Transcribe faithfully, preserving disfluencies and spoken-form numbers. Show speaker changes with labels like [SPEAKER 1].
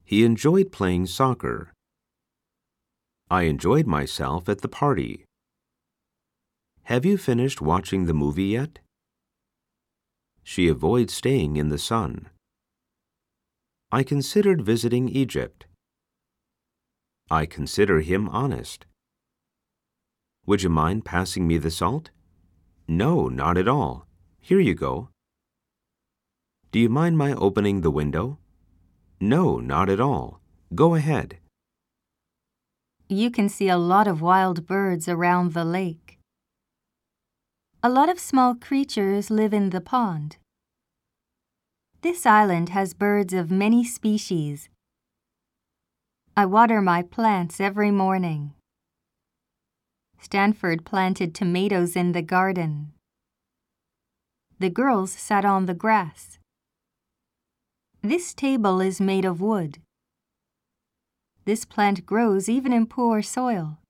[SPEAKER 1] He enjoyed playing soccer. I enjoyed myself at the party. Have you finished watching the movie yet? She avoids staying in the sun. I considered visiting Egypt. I consider him honest. Would you mind passing me the salt? No, not at all. Here you go. Do you mind my opening the window? No, not at all. Go ahead.
[SPEAKER 2] You can see a lot of wild birds around the lake. A lot of small creatures live in the pond. This island has birds of many species. I water my plants every morning. Stanford planted tomatoes in the garden. The girls sat on the grass. This table is made of wood. This plant grows even in poor soil.